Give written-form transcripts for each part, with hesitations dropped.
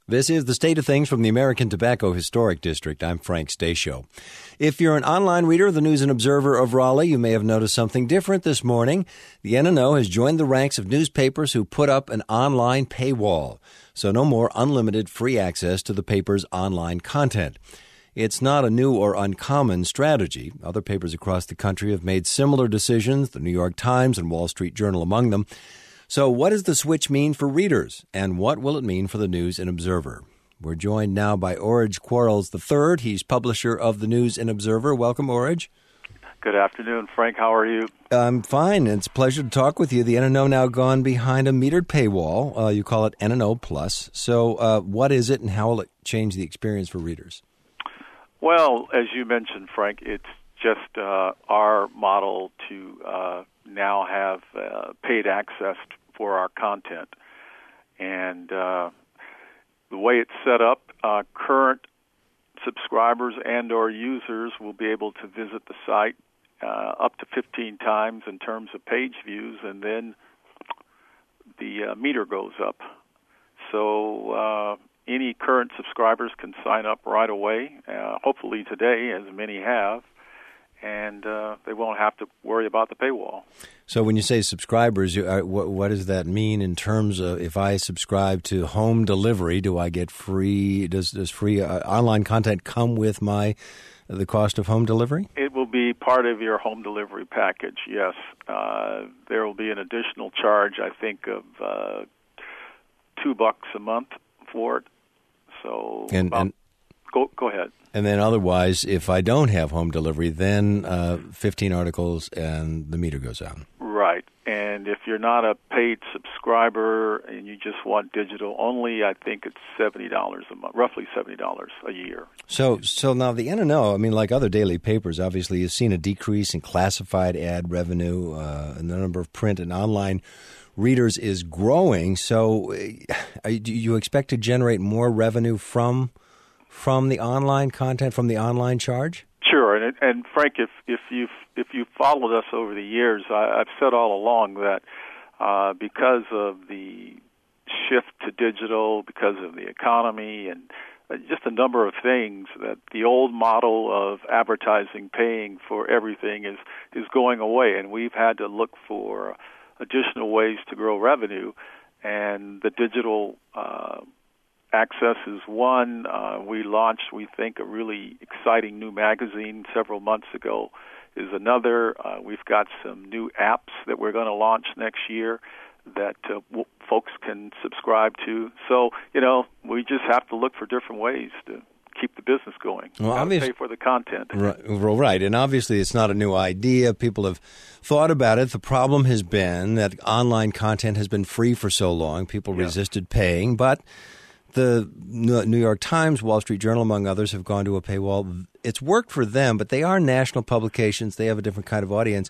This is The State of Things from the American Tobacco Historic District. I'm Frank Stasio. If you're an online reader of the News and Observer of Raleigh, you may have noticed something different this morning. The NNO has joined the ranks of newspapers who put up an online paywall, so no more unlimited free access to the paper's online content. It's not a new or uncommon strategy. Other papers across the country have made similar decisions, the New York Times and Wall Street Journal among them. So what does the switch mean for readers, and what will it mean for the News and Observer? We're joined now by Orridge Quarles III. He's publisher of the News and Observer. Welcome, Orridge. Good afternoon, Frank. How are you? I'm fine. It's a pleasure to talk with you. The NNO now gone behind a metered paywall. You call it NNO Plus. So what is it, and how will it change the experience for readers? Well, as you mentioned, Frank, it's just our model to now have paid access for our content. And the way it's set up, current subscribers and or users will be able to visit the site up to 15 times in terms of page views, and then the meter goes up. So any current subscribers can sign up right away, hopefully today, as many have, and they won't have to worry about the paywall. So when you say subscribers, what does that mean in terms of if I subscribe to home delivery, do I get free, does free online content come with the cost of home delivery? It will be part of your home delivery package, yes. There will be an additional charge, I think, of $2 a month for it. So go ahead. And then otherwise, if I don't have home delivery, then 15 articles and the meter goes out. Right. And if you're not a paid subscriber and you just want digital only, I think it's $70 a month, roughly $70 a year. So now the NNO, I mean, like other daily papers, obviously you've seen a decrease in classified ad revenue, and the number of print and online readers is growing. So do you expect to generate more revenue from the online content, from the online charge? Sure, and Frank, if you've followed us over the years, I've said all along that because of the shift to digital, because of the economy, and just a number of things, that the old model of advertising paying for everything is going away, and we've had to look for additional ways to grow revenue, and the digital access is one. We launched, we think, a really exciting new magazine several months ago is another. We've got some new apps that we're going to launch next year that folks can subscribe to. So, we just have to look for different ways to keep the business going. Well, pay for the content. Right. And obviously it's not a new idea. People have thought about it. The problem has been that online content has been free for so long. People resisted paying, but the New York Times, Wall Street Journal, among others, have gone to a paywall. It's worked for them, but they are national publications. They have a different kind of audience.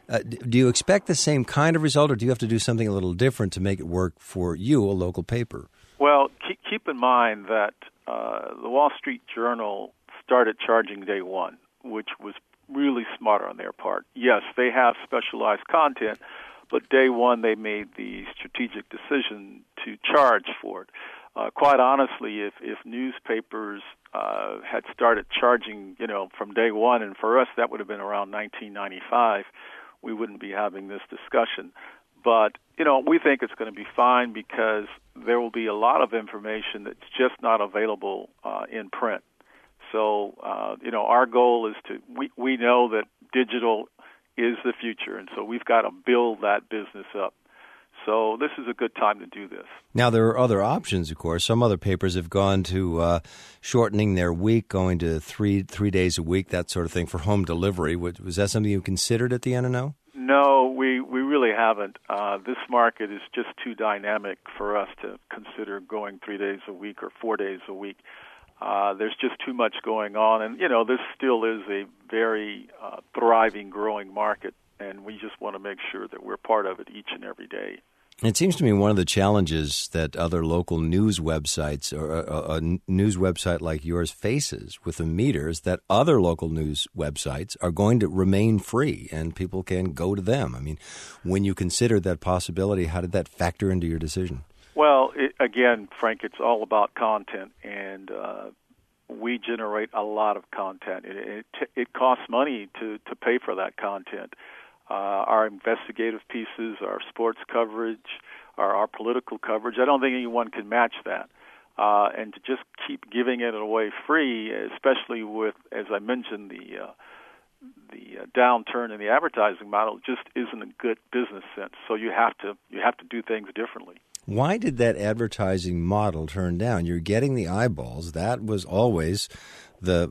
Do you expect the same kind of result, or do you have to do something a little different to make it work for you, a local paper? Well, keep in mind that the Wall Street Journal started charging day one, which was really smart on their part. Yes, they have specialized content, but day one they made the strategic decision to charge for it. Quite honestly, if newspapers had started charging, from day one, and for us that would have been around 1995, we wouldn't be having this discussion. But, we think it's going to be fine because there will be a lot of information that's just not available in print. So, our goal is we know that digital is the future, and so we've got to build that business up. So this is a good time to do this. Now, there are other options, of course. Some other papers have gone to shortening their week, going to three days a week, that sort of thing, for home delivery. Was that something you considered at the NNO? No, we really haven't. This market is just too dynamic for us to consider going 3 days a week or 4 days a week. There's just too much going on. And, this still is a very thriving, growing market, and we just want to make sure that we're part of it each and every day. It seems to me one of the challenges that other local news websites or a news website like yours faces with the meters, that other local news websites are going to remain free and people can go to them. I mean, when you consider that possibility, how did that factor into your decision? Well, again, Frank, it's all about content, and we generate a lot of content. It costs money to pay for that content. Our investigative pieces, our sports coverage, our political coverage, I don't think anyone can match that. And to just keep giving it away free, especially with, as I mentioned, the downturn in the advertising model, just isn't a good business sense. So you have to do things differently. Why did that advertising model turn down? You're getting the eyeballs. That was always the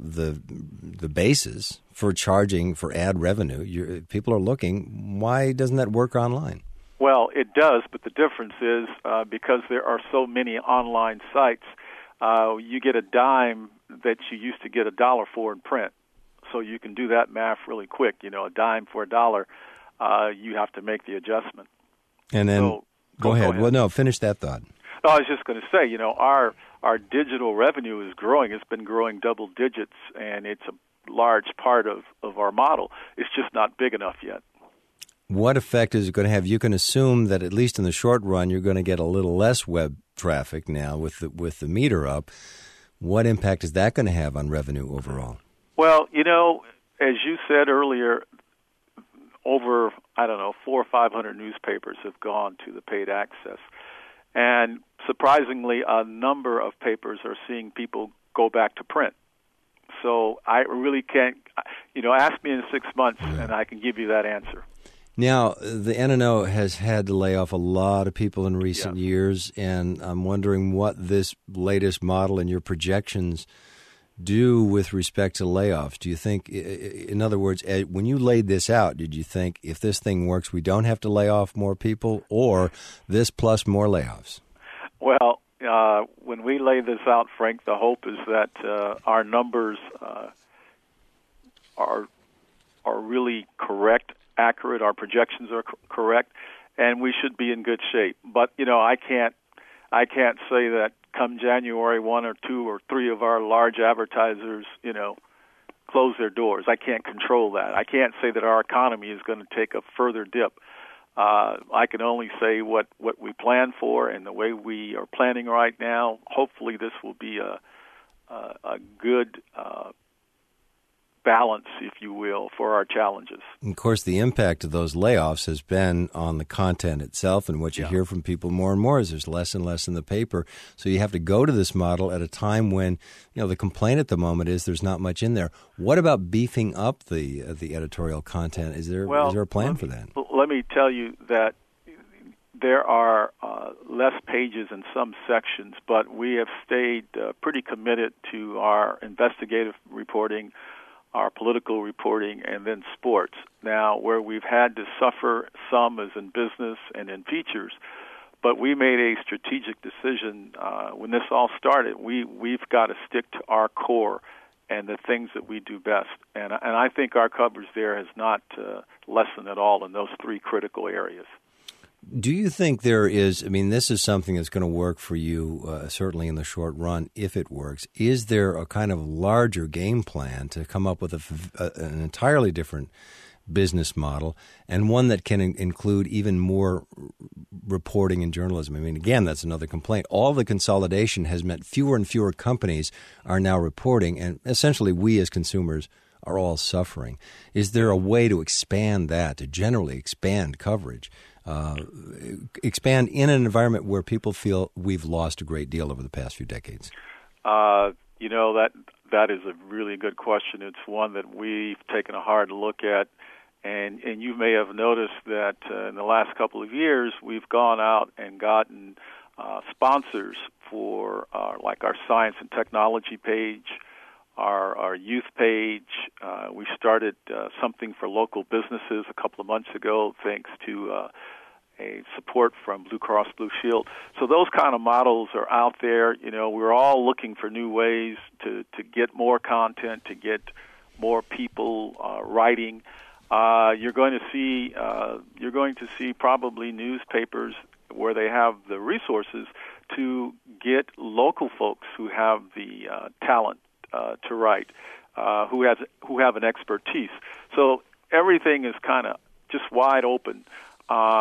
basis for charging for ad revenue. People are looking. Why doesn't that work online? Well, it does, but the difference is because there are so many online sites, you get a dime that you used to get $1 for in print. So you can do that math really quick. A dime for $1, you have to make the adjustment. And then go ahead. Well, no, finish that thought. No, I was just going to say, our digital revenue is growing. It's been growing double digits, and it's a large part of our model. It's just not big enough yet. What effect is it going to have? You can assume that at least in the short run, you're going to get a little less web traffic now with the meter up. What impact is that going to have on revenue overall? Well, as you said earlier, over, 400 or 500 newspapers have gone to the paid access. And surprisingly, a number of papers are seeing people go back to print. So I really can't, ask me in 6 months and I can give you that answer. Now, the N&O has had to lay off a lot of people in recent years, and I'm wondering what this latest model and your projections do with respect to layoffs. Do you think, in other words, when you laid this out, did you think if this thing works, we don't have to lay off more people, or this plus more layoffs? Well, when we lay this out, Frank, the hope is that our numbers are really correct, accurate. Our projections are correct, and we should be in good shape. But I can't say that come January 1 or 2 or 3 of our large advertisers, close their doors. I can't control that. I can't say that our economy is going to take a further dip. I can only say what we plan for and the way we are planning right now. Hopefully, this will be a good balance, if you will, for our challenges. And of course, the impact of those layoffs has been on the content itself, and what you hear from people more and more is there's less and less in the paper. So you have to go to this model at a time when, the complaint at the moment is there's not much in there. What about beefing up the editorial content? Is there a plan for that? Let me tell you that there are less pages in some sections, but we have stayed pretty committed to our investigative reporting, our political reporting, and then sports. Now, where we've had to suffer some is in business and in features, but we made a strategic decision when this all started. We've got to stick to our core and the things that we do best. And I think our coverage there has not lessened at all in those 3 critical areas. Do you think there is, this is something that's going to work for you, certainly in the short run, if it works. Is there a kind of larger game plan to come up with an entirely different business model and one that can include even more reporting and journalism? Again, that's another complaint. All the consolidation has meant fewer and fewer companies are now reporting, and essentially we as consumers are all suffering. Is there a way to expand that, to generally expand coverage? Expand in an environment where people feel we've lost a great deal over the past few decades? That is a really good question. It's one that we've taken a hard look at, and you may have noticed that in the last couple of years we've gone out and gotten sponsors for like our science and technology page, our youth page. We started something for local businesses a couple of months ago, thanks to a support from Blue Cross Blue Shield. So those kind of models are out there. We're all looking for new ways to get more content, to get more people writing. You're going to see probably newspapers where they have the resources to get local folks who have the talent to write, who have an expertise. So everything is kind of just wide open.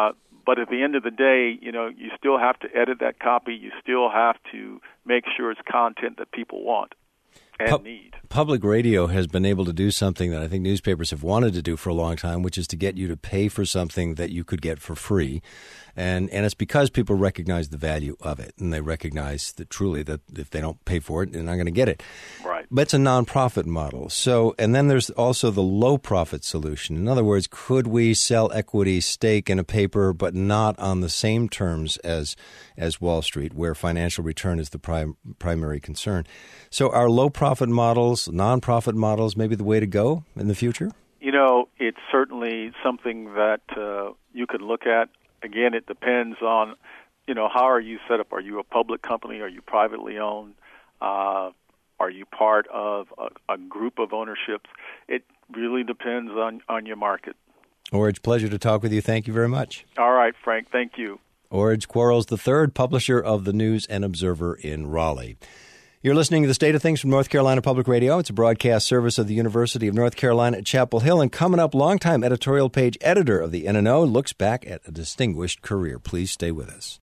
But at the end of the day, you still have to edit that copy. You still have to make sure it's content that people want and need. Public radio has been able to do something that I think newspapers have wanted to do for a long time, which is to get you to pay for something that you could get for free. And it's because people recognize the value of it, and they recognize that truly that if they don't pay for it, they're not going to get it. Right. But it's a nonprofit model. So, and then there's also the low profit solution. In other words, could we sell equity stake in a paper, but not on the same terms as Wall Street, where financial return is the primary concern? So, are low profit models, nonprofit models, maybe the way to go in the future? It's certainly something that you could look at. Again, it depends on, how are you set up? Are you a public company? Are you privately owned? Are you part of a group of ownerships? It really depends on your market. Orridge, pleasure to talk with you. Thank you very much. All right, Frank. Thank you. Orridge Quarles III, publisher of the News and Observer in Raleigh. You're listening to The State of Things from North Carolina Public Radio. It's a broadcast service of the University of North Carolina at Chapel Hill. And coming up, longtime editorial page editor of the NNO looks back at a distinguished career. Please stay with us.